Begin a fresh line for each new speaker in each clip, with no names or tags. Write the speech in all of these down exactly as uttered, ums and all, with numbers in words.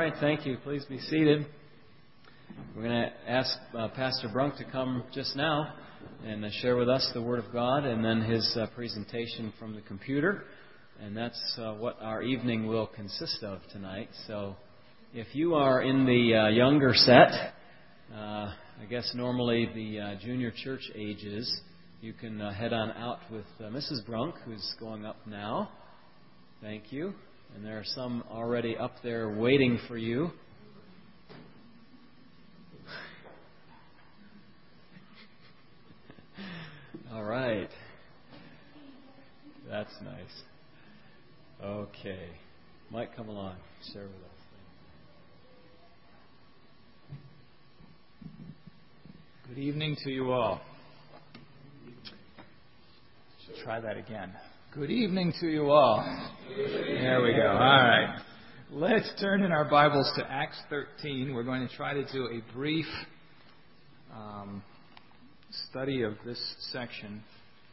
right, thank you. Please be seated. We're going to ask uh, Pastor Brunk to come just now and uh, share with us the Word of God and then his uh, presentation from the computer. And that's uh, what our evening will consist of tonight. So if you are in the uh, younger set, uh, I guess normally the uh, junior church ages, you can uh, head on out with uh, Missus Brunk, who's going up now. Thank you. And there are some already up there waiting for you. All right. That's nice. Okay. Mike, come along. Share with us.
Good evening to you all. Should try that again. Good evening to you all. There we go. All right. Let's turn in our Bibles to Acts thirteen. We're going to try to do a brief um, study of this section.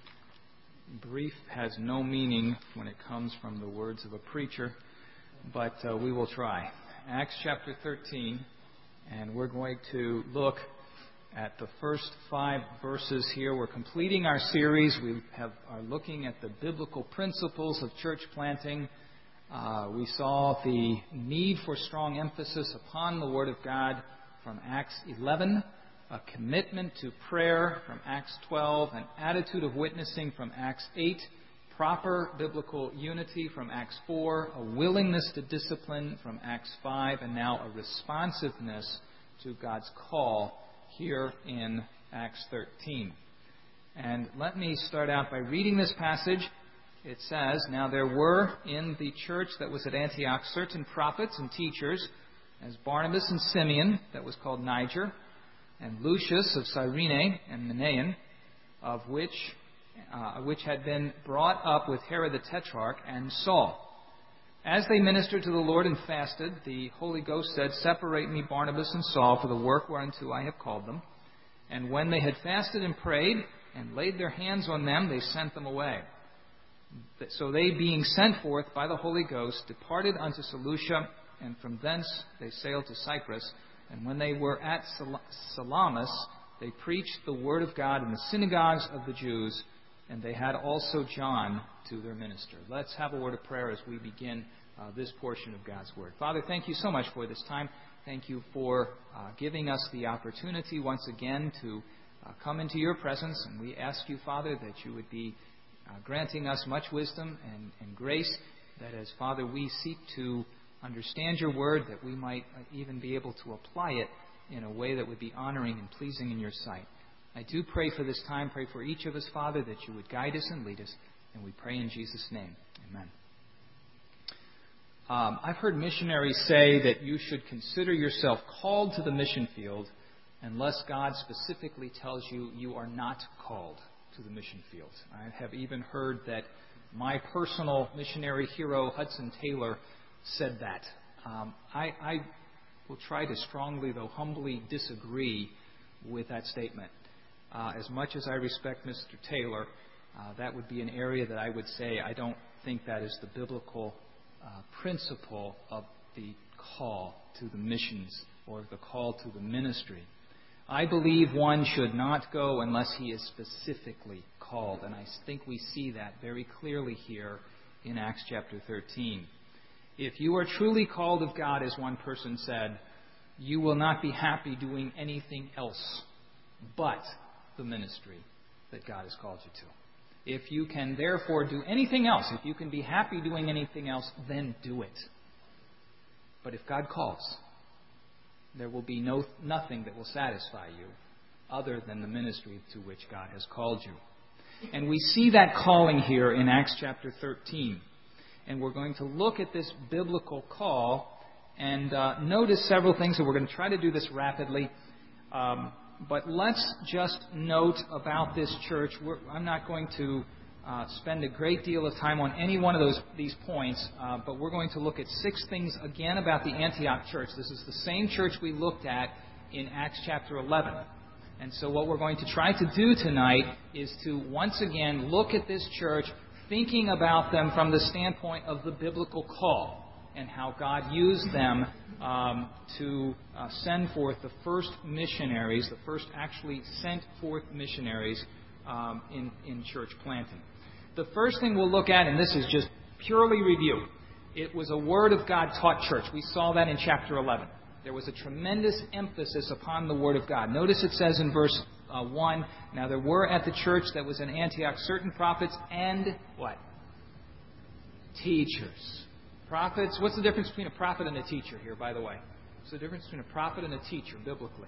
Brief has no meaning when it comes from the words of a preacher, but uh, we will try. Acts chapter thirteen, and we're going to look at the first five verses here. We're completing our series. We have, are looking at the biblical principles of church planting. Uh, we saw the need for strong emphasis upon the Word of God from Acts eleven, a commitment to prayer from Acts twelve, an attitude of witnessing from Acts eight, proper biblical unity from Acts four, a willingness to discipline from Acts five, and now a responsiveness to God's call here in Acts thirteen. And let me start out by reading this passage. It says, "Now there were in the church that was at Antioch certain prophets and teachers, as Barnabas and Simeon, that was called Niger, and Lucius of Cyrene and Manaen, of which uh, which had been brought up with Herod the Tetrarch, and Saul. As they ministered to the Lord and fasted, the Holy Ghost said, 'Separate me Barnabas and Saul for the work whereunto I have called them.' And when they had fasted and prayed and laid their hands on them, they sent them away. So they, being sent forth by the Holy Ghost, departed unto Seleucia, and from thence they sailed to Cyprus. And when they were at Sal- Salamis, they preached the word of God in the synagogues of the Jews, and they had also John to their minister." Let's have a word of prayer as we begin uh, this portion of God's Word. Father, thank you so much for this time. Thank you for uh, giving us the opportunity once again to uh, come into your presence. And we ask you, Father, that you would be uh, granting us much wisdom and, and grace, that as, Father, we seek to understand your Word, that we might even be able to apply it in a way that would be honoring and pleasing in your sight. I do pray for this time, pray for each of us, Father, that you would guide us and lead us. And we pray in Jesus' name. Amen. Um, I've heard missionaries say that you should consider yourself called to the mission field unless God specifically tells you you are not called to the mission field. I have even heard that my personal missionary hero, Hudson Taylor, said that. Um, I, I will try to strongly, though humbly, disagree with that statement. Uh, as much as I respect Mister Taylor, uh, that would be an area that I would say I don't think that is the biblical uh, principle of the call to the missions or the call to the ministry. I believe one should not go unless he is specifically called, and I think we see that very clearly here in Acts chapter thirteen. If you are truly called of God, as one person said, you will not be happy doing anything else but the ministry that God has called you to. If you can therefore do anything else, if you can be happy doing anything else, then do it. But if God calls, there will be no nothing that will satisfy you other than the ministry to which God has called you. And we see that calling here in Acts chapter thirteen. And we're going to look at this biblical call and uh, notice several things. And we're going to try to do this rapidly. Um, But let's just note about this church. We're, I'm not going to uh, spend a great deal of time on any one of those these points, uh, but we're going to look at six things again about the Antioch church. This is the same church we looked at in Acts chapter eleven. And so what we're going to try to do tonight is to once again look at this church, thinking about them from the standpoint of the biblical call and how God used them um, to uh, send forth the first missionaries, the first actually sent forth missionaries um, in, in church planting. The first thing we'll look at, and this is just purely review, it was a Word of God taught church. We saw that in chapter eleven. There was a tremendous emphasis upon the Word of God. Notice it says in verse uh, one, now there were at the church that was in Antioch certain prophets and what? Teachers. Prophets. What's the difference between a prophet and a teacher here, by the way? What's the difference between a prophet and a teacher, biblically?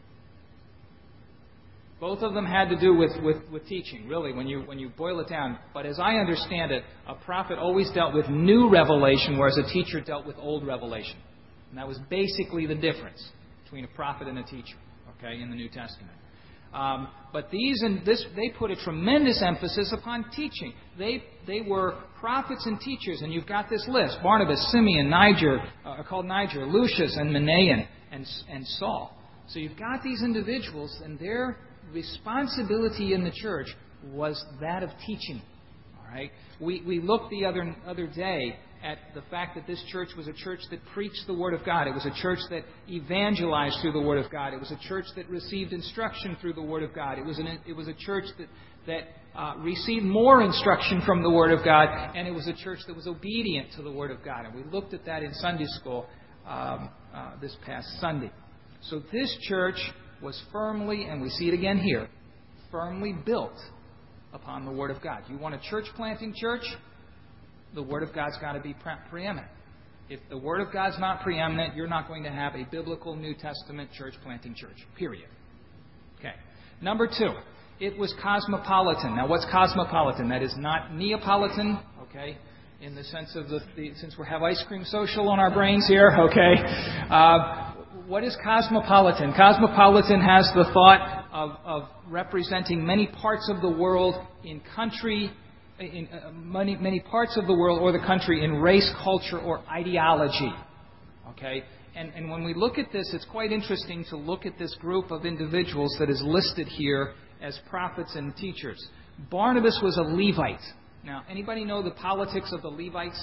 Both of them had to do with, with, with teaching, really, when you when you boil it down. But as I understand it, a prophet always dealt with new revelation, whereas a teacher dealt with old revelation. And that was basically the difference between a prophet and a teacher, okay, in the New Testament. Um, but these and this, they put a tremendous emphasis upon teaching. They they were prophets and teachers, and you've got this list: Barnabas, Simeon, Niger, uh, called Niger, Lucius, and Manaen, and and Saul. So you've got these individuals, and their responsibility in the church was that of teaching. All right, we we looked the other other day at the fact that this church was a church that preached the Word of God. It was a church that evangelized through the Word of God. It was a church that received instruction through the Word of God. It was an, it was a church that that uh, received more instruction from the Word of God, and it was a church that was obedient to the Word of God. And we looked at that in Sunday school um, uh, this past Sunday. So this church was firmly, and we see it again here, firmly built upon the Word of God. You want a church planting church? The Word of God's got to be pre- preeminent. If the Word of God's not preeminent, you're not going to have a biblical New Testament church planting church. Period. Okay. Number two, it was cosmopolitan. Now, what's cosmopolitan? That is not Neapolitan, okay, in the sense of the, the since we have ice cream social on our brains here, okay. Uh, what is cosmopolitan? Cosmopolitan has the thought of, of representing many parts of the world in country, in uh, many, many parts of the world or the country in race, culture, or ideology. Okay? And, and when we look at this, it's quite interesting to look at this group of individuals that is listed here as prophets and teachers. Barnabas was a Levite. Now, anybody know the politics of the Levites?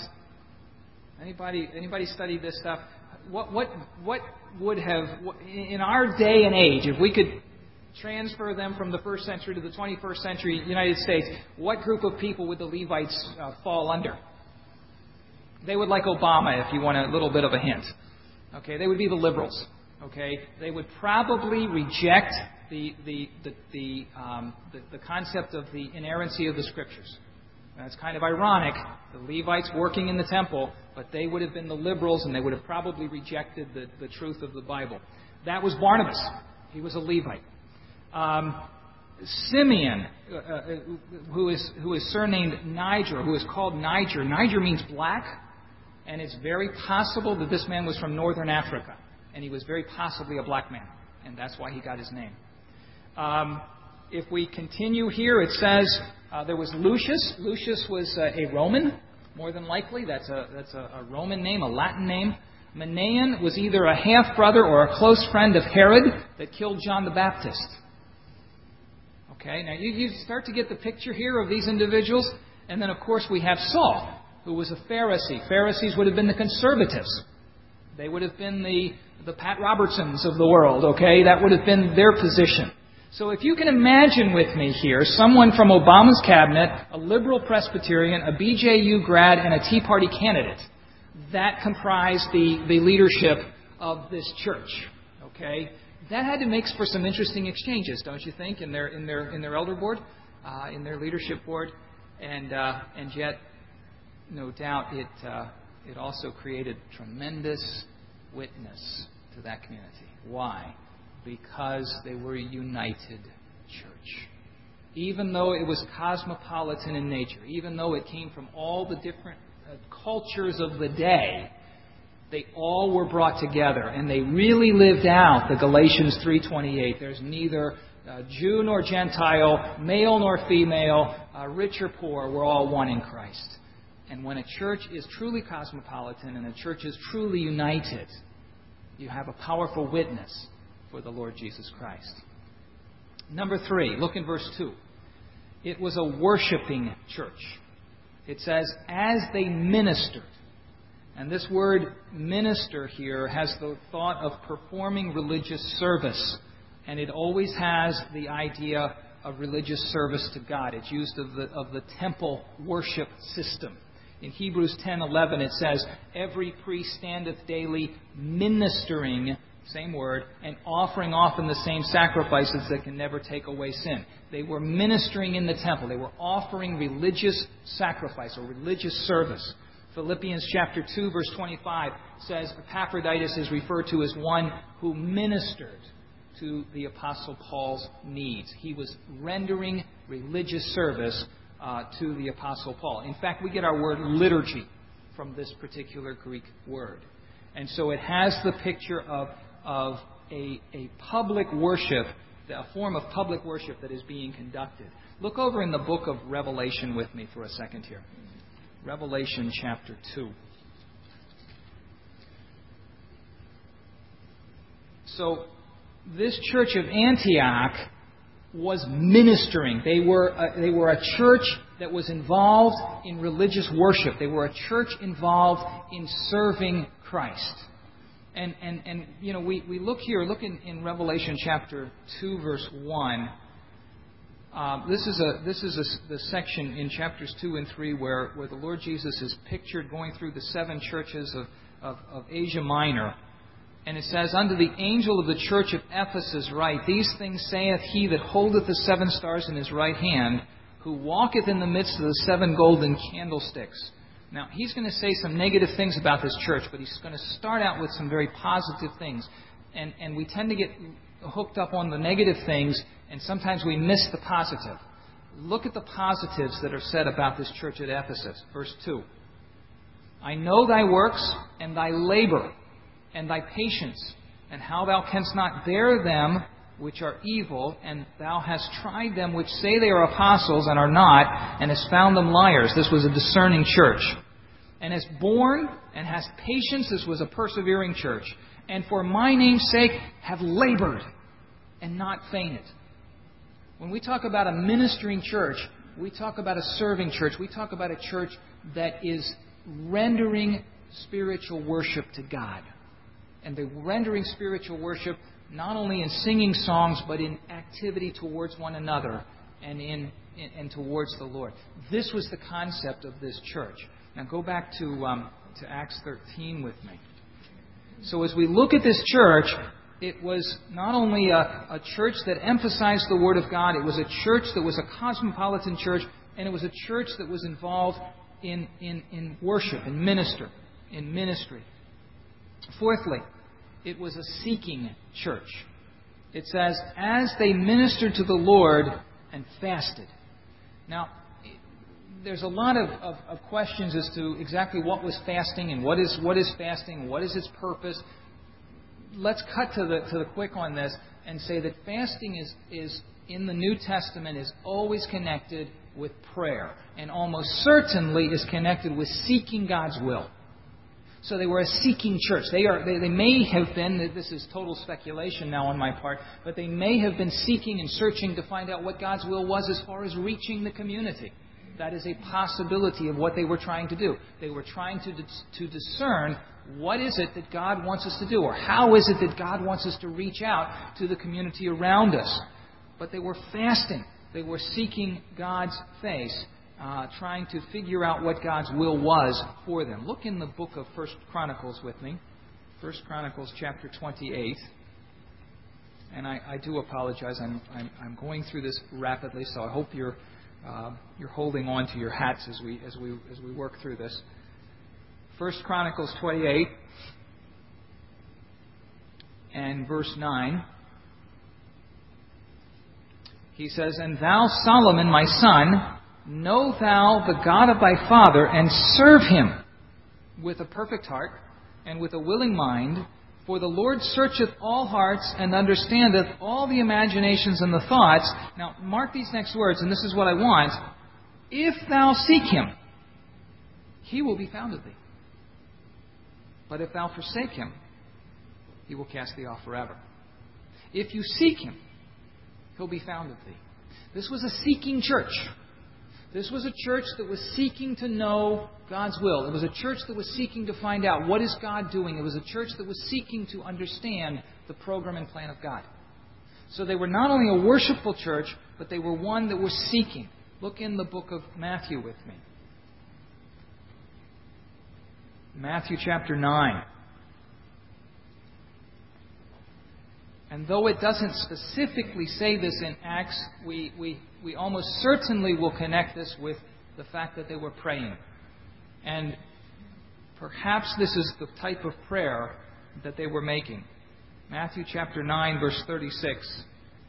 Anybody, anybody study this stuff? What, what, what would have, in our day and age, if we could transfer them from the first century to the twenty-first century United States, what group of people would the Levites uh, fall under? They would like Obama, if you want a little bit of a hint. Okay, they would be the liberals. Okay, they would probably reject the the the the, um, the, the concept of the inerrancy of the Scriptures. That's kind of ironic. The Levites working in the temple, but they would have been the liberals, and they would have probably rejected the, the truth of the Bible. That was Barnabas. He was a Levite. Um, Simeon, uh, uh, who is who is surnamed Niger, who is called Niger. Niger means black, and it's very possible that this man was from northern Africa, and he was very possibly a black man, and that's why he got his name. Um, if we continue here, it says uh, there was Lucius. Lucius was uh, a Roman, more than likely. That's a that's a, a Roman name, a Latin name. Manaen was either a half-brother or a close friend of Herod that killed John the Baptist. Okay, now you, you start to get the picture here of these individuals. And then, of course, we have Saul, who was a Pharisee. Pharisees would have been the conservatives. They would have been the, the Pat Robertsons of the world, okay? That would have been their position. So if you can imagine with me here, someone from Obama's cabinet, a liberal Presbyterian, a B J U grad, and a Tea Party candidate, that comprised the, the leadership of this church, okay? That had to make for some interesting exchanges, don't you think, in their in their in their elder board, uh, in their leadership board, and uh, and yet, no doubt, it uh, it also created tremendous witness to that community. Why? Because they were a united church. Even though it was cosmopolitan in nature, even though it came from all the different uh, cultures of the day, they all were brought together, and they really lived out the Galatians three twenty-eight. There's neither uh, Jew nor Gentile, male nor female, uh, rich or poor. We're all one in Christ. And when a church is truly cosmopolitan and a church is truly united, you have a powerful witness for the Lord Jesus Christ. Number three, look in verse two. It was a worshiping church. It says, as they ministered. And this word minister here has the thought of performing religious service. And it always has the idea of religious service to God. It's used of the, of the temple worship system. In Hebrews ten eleven it says, every priest standeth daily ministering, same word, and offering often the same sacrifices that can never take away sin. They were ministering in the temple. They were offering religious sacrifice or religious service. Philippians chapter two verse twenty-five says Epaphroditus is referred to as one who ministered to the Apostle Paul's needs. He was rendering religious service uh, to the Apostle Paul. In fact, we get our word liturgy from this particular Greek word. And so it has the picture of, of a, a public worship, a form of public worship that is being conducted. Look over in the book of Revelation with me for a second here. Revelation chapter two. So, this church of Antioch was ministering. They were a, they were a church that was involved in religious worship. They were a church involved in serving Christ. And, and, and you know, we, we look here, look in, in Revelation chapter two, verse one. Uh, this is a this is a, the section in chapters two and three where, where the Lord Jesus is pictured going through the seven churches of, of, of Asia Minor. And it says, unto the angel of the church of Ephesus write, these things saith he that holdeth the seven stars in his right hand, who walketh in the midst of the seven golden candlesticks. Now, he's going to say some negative things about this church, but he's going to start out with some very positive things. And, and we tend to get hooked up on the negative things, and sometimes we miss the positive. Look at the positives that are said about this church at Ephesus. Verse two. I know thy works and thy labor, and thy patience, and how thou canst not bear them which are evil, and thou hast tried them which say they are apostles and are not, and hast found them liars. This was a discerning church. And hast borne and hast patience. This was a persevering church. And for my name's sake have labored and not fainted. When we talk about a ministering church, we talk about a serving church. We talk about a church that is rendering spiritual worship to God. And they're rendering spiritual worship not only in singing songs, but in activity towards one another and in, in and towards the Lord. This was the concept of this church. Now go back to um, to Acts thirteen with me. So as we look at this church, it was not only a, a church that emphasized the Word of God, it was a church that was a cosmopolitan church, and it was a church that was involved in in, in worship, in minister, in ministry. Fourthly, it was a seeking church. It says, as they ministered to the Lord and fasted. Now, there's a lot of, of, of questions as to exactly what was fasting and what is what is fasting and what is its purpose. Let's cut to the to the quick on this and say that fasting is, is in the New Testament is always connected with prayer, and almost certainly is connected with seeking God's will. So they were a seeking church. They are. They, they may have been, this is total speculation now on my part, but they may have been seeking and searching to find out what God's will was as far as reaching the community. That is a possibility of what they were trying to do. They were trying to, to discern what is it that God wants us to do, or how is it that God wants us to reach out to the community around us. But they were fasting. They were seeking God's face. Uh, trying to figure out what God's will was for them. Look in the book of First Chronicles with me. First Chronicles chapter twenty-eight. And I, I do apologize. I'm, I'm, I'm going through this rapidly, so I hope you're uh, you're holding on to your hats as we as we as we work through this. First Chronicles twenty-eight and verse nine. He says, "And thou, Solomon, my son, know thou the God of thy father, and serve him with a perfect heart and with a willing mind. For the Lord searcheth all hearts, and understandeth all the imaginations and the thoughts." Now, mark these next words, and this is what I want. "If thou seek him, he will be found of thee. But if thou forsake him, he will cast thee off forever." If you seek him, he'll be found of thee. This was a seeking church. This was a church that was seeking to know God's will. It was a church that was seeking to find out, what is God doing? It was a church that was seeking to understand the program and plan of God. So they were not only a worshipful church, but they were one that was seeking. Look in the book of Matthew with me. Matthew chapter nine. And though it doesn't specifically say this in Acts, we, we, we almost certainly will connect this with the fact that they were praying. And perhaps this is the type of prayer that they were making. Matthew chapter nine, verse thirty-six.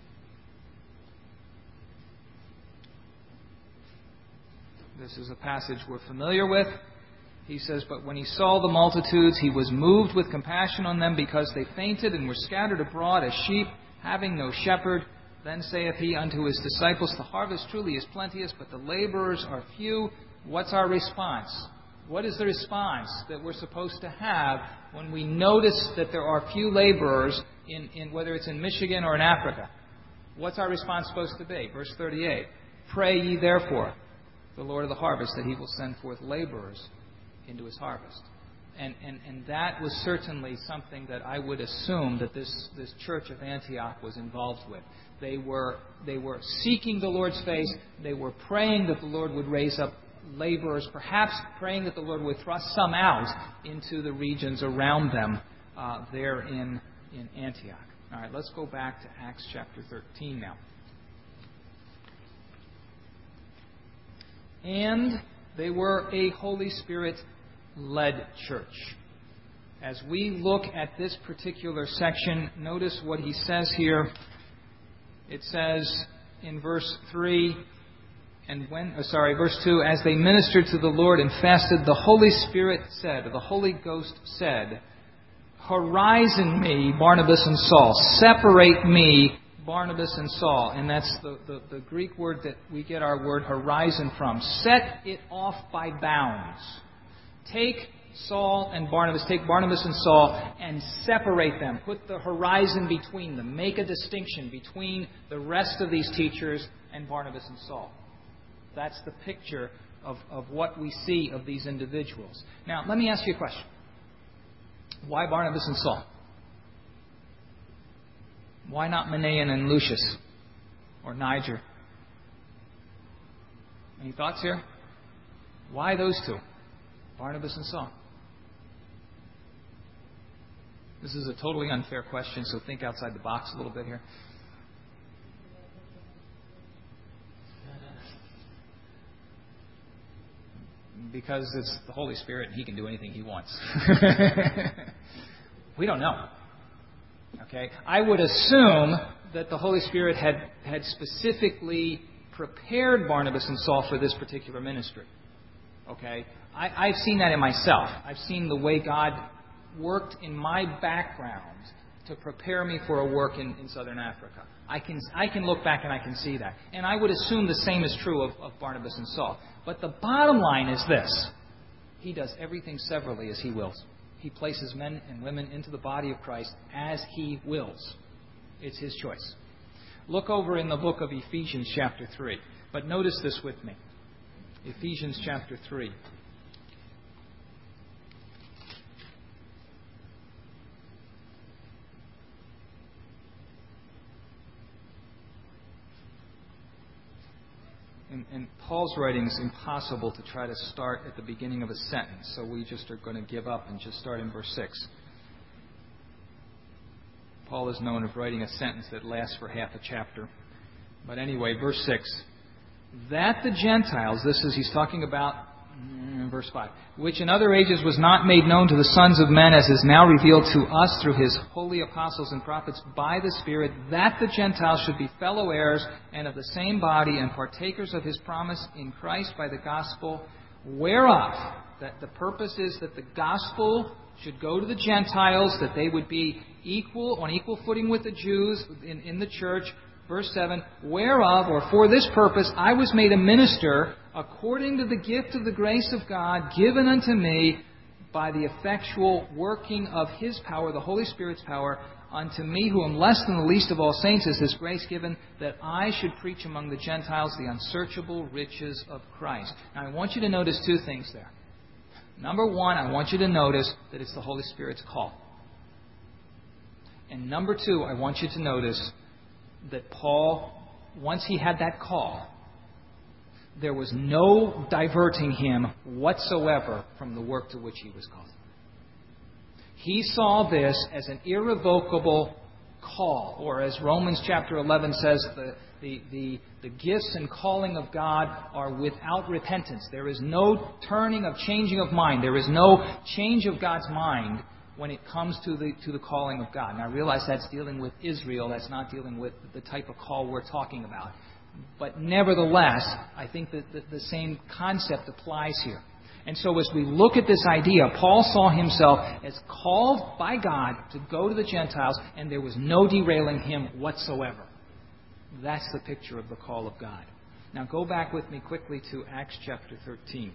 This is a passage we're familiar with. He says, "But when he saw the multitudes, he was moved with compassion on them, because they fainted and were scattered abroad as sheep, having no shepherd. Then saith he unto his disciples, The harvest truly is plenteous, but the laborers are few." What's our response? What is the response that we're supposed to have when we notice that there are few laborers, in, in whether it's in Michigan or in Africa? What's our response supposed to be? Verse thirty-eight. "Pray ye therefore the Lord of the harvest, that he will send forth laborers into his harvest." And, and, and that was certainly something that I would assume that this, this church of Antioch was involved with. They were, they were seeking the Lord's face. They were praying that the Lord would raise up laborers, perhaps praying that the Lord would thrust some out into the regions around them uh, there in, in Antioch. All right, let's go back to Acts chapter thirteen now. And they were a Holy Spirit-led church. As we look at this particular section, notice what he says here. It says in verse three, and when, oh, sorry, verse two, "As they ministered to the Lord and fasted, the Holy Spirit said," or the Holy Ghost said, "Horizon me, Barnabas and Saul. Separate me, Barnabas and Saul." And that's the, the, the Greek word that we get our word horizon from. Set it off by bounds. Take Saul and Barnabas, take Barnabas and Saul, and separate them. Put the horizon between them. Make a distinction between the rest of these teachers and Barnabas and Saul. That's the picture of, of what we see of these individuals. Now, let me ask you a question. Why Barnabas and Saul? Why not Manaen and Lucius? Or Niger? Any thoughts here? Why those two? Barnabas and Saul. This is a totally unfair question, so think outside the box a little bit here. Because it's the Holy Spirit and he can do anything he wants. We don't know. Okay? I would assume that the Holy Spirit had, had specifically prepared Barnabas and Saul for this particular ministry. Okay? I, I've seen that in myself. I've seen the way God worked in my background to prepare me for a work in, in Southern Africa. I can I can look back and I can see that. And I would assume the same is true of, of Barnabas and Saul. But the bottom line is this. He does everything severally as he wills. He places men and women into the body of Christ as he wills. It's his choice. Look over in the book of Ephesians chapter three. But notice this with me. Ephesians chapter three. In, in Paul's writing, it's impossible to try to start at the beginning of a sentence, so we just are going to give up and just start in verse six. Paul is known of writing a sentence that lasts for half a chapter. But anyway, verse six. "That the Gentiles," this is, he's talking about, mm, verse five, "which in other ages was not made known to the sons of men, as is now revealed to us through his holy apostles and prophets by the Spirit, that the Gentiles should be fellow heirs and of the same body and partakers of his promise in Christ by the gospel, whereof," that the purpose is that the gospel should go to the Gentiles, that they would be equal, on equal footing with the Jews in, in the church. Verse seven, "Whereof," or for this purpose, "I was made a minister according to the gift of the grace of God given unto me by the effectual working of His power, the Holy Spirit's power, unto me, who am less than the least of all saints, is this grace given, that I should preach among the Gentiles the unsearchable riches of Christ. Now, I want you to notice two things there. Number one, I want you to notice that it's the Holy Spirit's call. And number two, I want you to notice that Paul, once he had that call, there was no diverting him whatsoever from the work to which he was called. He saw this as an irrevocable call, or as Romans chapter eleven says, the, the, the, the gifts and calling of God are without repentance. There is no turning of changing of mind. There is no change of God's mind when it comes to the to the calling of God. Now, I realize that's dealing with Israel. That's not dealing with the type of call we're talking about. But nevertheless, I think that the, the same concept applies here. And so as we look at this idea, Paul saw himself as called by God to go to the Gentiles, and there was no derailing him whatsoever. That's the picture of the call of God. Now go back with me quickly to Acts chapter thirteen.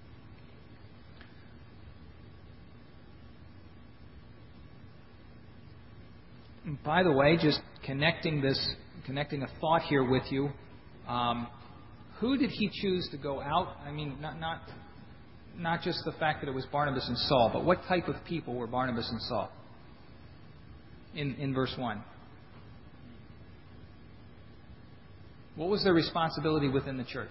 And by the way, just connecting this, connecting a thought here with you, um, who did he choose to go out? I mean, not not not just the fact that it was Barnabas and Saul, but what type of people were Barnabas and Saul? In in verse one. What was their responsibility within the church?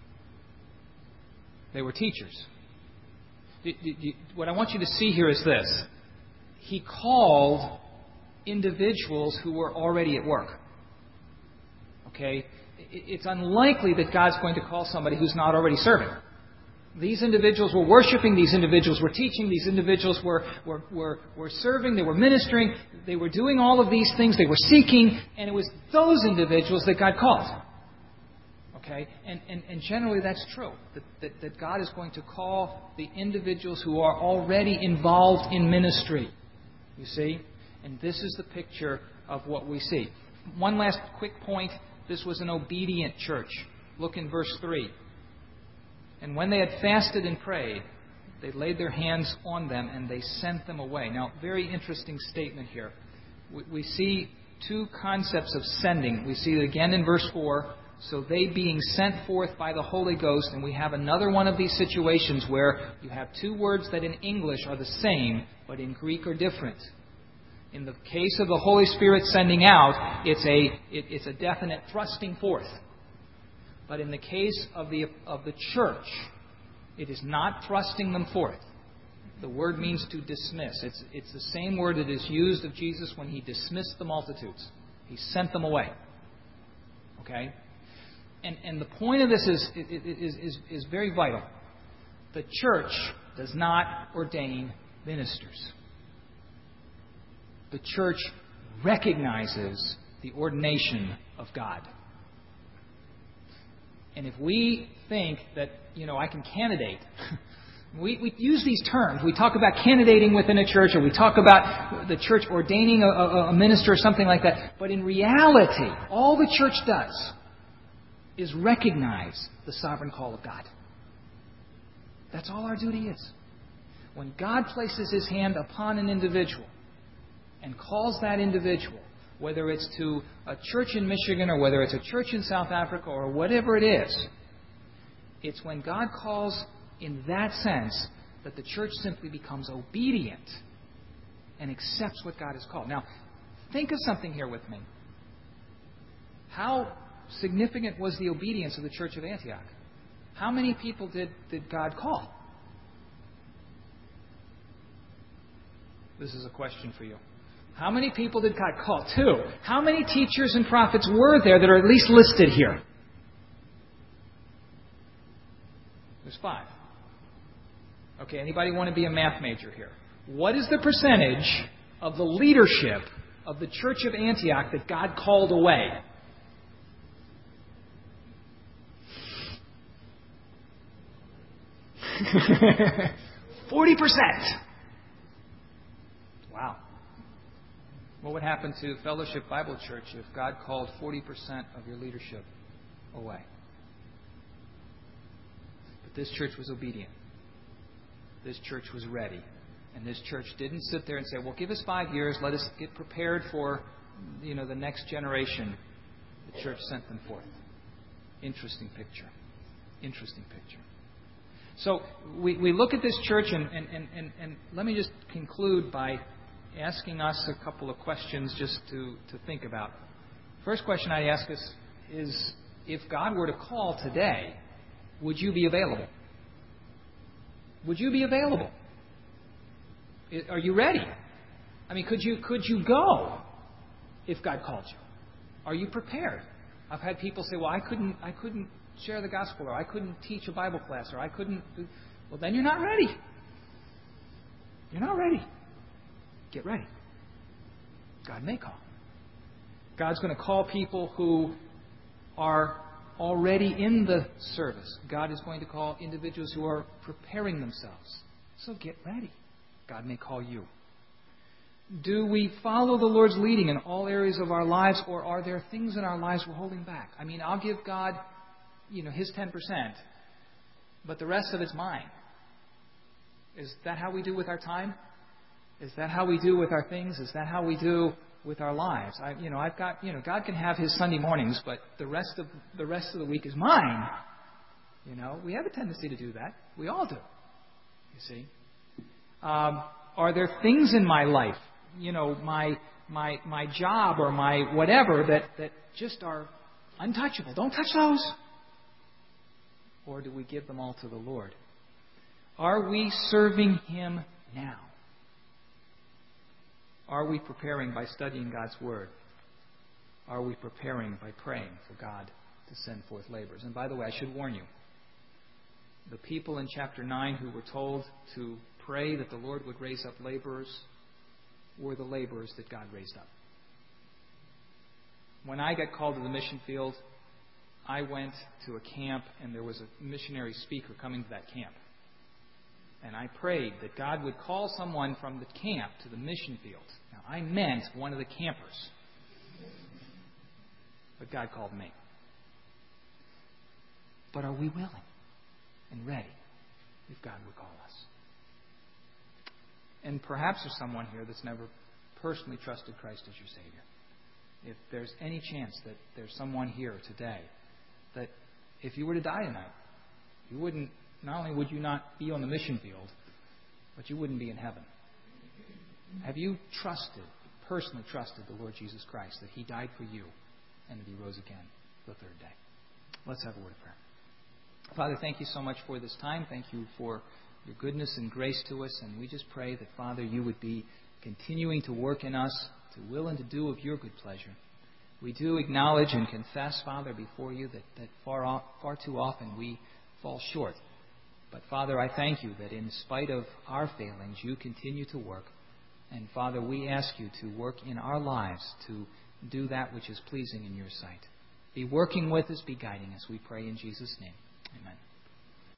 They were teachers. What I want you to see here is this. He called individuals who were already at work. Okay? It's unlikely that God's going to call somebody who's not already serving. These individuals were worshiping, these individuals were teaching, these individuals were, were, were, were serving, they were ministering, they were doing all of these things, they were seeking, and it was those individuals that God called. Okay? And, and, and generally that's true, that, that, that God is going to call the individuals who are already involved in ministry. You see? And this is the picture of what we see. One last quick point. This was an obedient church. Look in verse three. And when they had fasted and prayed, they laid their hands on them and they sent them away. Now, very interesting statement here. We, we see two concepts of sending. We see it again in verse four. So they being sent forth by the Holy Ghost, and we have another one of these situations where you have two words that in English are the same, but in Greek are different. In the case of the Holy Spirit sending out, it's a it, it's a definite thrusting forth. But in the case of the of the church, it is not thrusting them forth. The word means to dismiss. It's it's the same word that is used of Jesus when he dismissed the multitudes. He sent them away. Okay? And and the point of this is is is is very vital. The church does not ordain ministers. The church recognizes the ordination of God. And if we think that, you know, I can candidate, we, we use these terms. We talk about candidating within a church, or we talk about the church ordaining a, a, a minister or something like that. But in reality, all the church does is recognize the sovereign call of God. That's all our duty is. When God places His hand upon an individual, and calls that individual, whether it's to a church in Michigan or whether it's a church in South Africa or whatever it is, it's when God calls in that sense that the church simply becomes obedient and accepts what God has called. Now, think of something here with me. How significant was the obedience of the church of Antioch? How many people did, did God call? This is a question for you. How many people did God call? Two. How many teachers and prophets were there that are at least listed here? There's five. Okay, anybody want to be a math major here? What is the percentage of the leadership of the church of Antioch that God called away? Forty percent. Wow. What would happen to Fellowship Bible Church if God called forty percent of your leadership away? But this church was obedient. this church was ready. And this church didn't sit there and say, well, give us five years. Let us get prepared for, you know, the next generation. The church sent them forth. Interesting picture. Interesting picture. So we, we look at this church, and, and, and, and, and let me just conclude by asking us a couple of questions just to, to think about. First question I ask us is, if God were to call today, would you be available? Would you be available? Are you ready? I mean, could you could you go if God called you? Are you prepared? I've had people say, well, I couldn't I couldn't share the gospel, or I couldn't teach a Bible class, or I couldn't do... Well, then you're not ready. You're not ready. Get ready. God may call. God's going to call people who are already in the service. God is going to call individuals who are preparing themselves. So get ready. God may call you. Do we follow the Lord's leading in all areas of our lives, or are there things in our lives we're holding back? I mean, I'll give God, you know, His ten percent, but the rest of it's mine. Is that how we do with our time? Is that how we do with our things? Is that how we do with our lives? I, you know, I've got, you know, God can have His Sunday mornings, but the rest of the rest of the week is mine. You know, we have a tendency to do that. We all do. You see, um, are there things in my life, you know, my my my job or my whatever that that just are untouchable? Don't touch those. Or do we give them all to the Lord? Are we serving Him now? Are we preparing by studying God's Word? Are we preparing by praying for God to send forth laborers? And by the way, I should warn you, the people in chapter nine who were told to pray that the Lord would raise up laborers were the laborers that God raised up. When I got called to the mission field, I went to a camp, and there was a missionary speaker coming to that camp. And I prayed that God would call someone from the camp to the mission field. Now, I meant one of the campers. But God called me. But are we willing and ready if God would call us? And perhaps there's someone here that's never personally trusted Christ as your Savior. If there's any chance that there's someone here today that if you were to die tonight, you wouldn't Not only would you not be on the mission field, but you wouldn't be in heaven. Have you trusted, personally trusted the Lord Jesus Christ, that He died for you and that He rose again the third day? Let's have a word of prayer. Father, thank you so much for this time. Thank you for your goodness and grace to us. And we just pray that, Father, you would be continuing to work in us, to will and to do of your good pleasure. We do acknowledge and confess, Father, before you that, that far, off, far too often we fall short. But, Father, I thank you that in spite of our failings, you continue to work. And, Father, we ask you to work in our lives to do that which is pleasing in your sight. Be working with us, be guiding us. We pray in Jesus' name. Amen.